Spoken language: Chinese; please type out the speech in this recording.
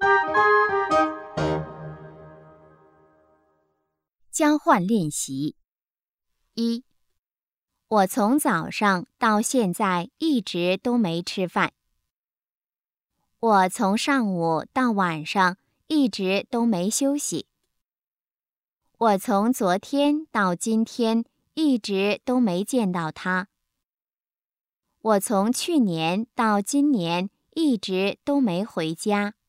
交换练习。1. 我从早上到现在一直都没吃饭。我从上午到晚上一直都没休息。我从昨天到今天一直都没见到他。我从去年到今年一直都没回家。